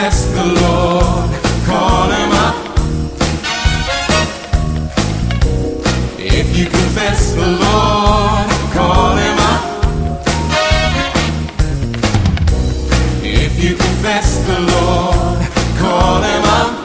confess the Lord, call him up. If you confess the Lord, call him up. If you confess the Lord, call him up.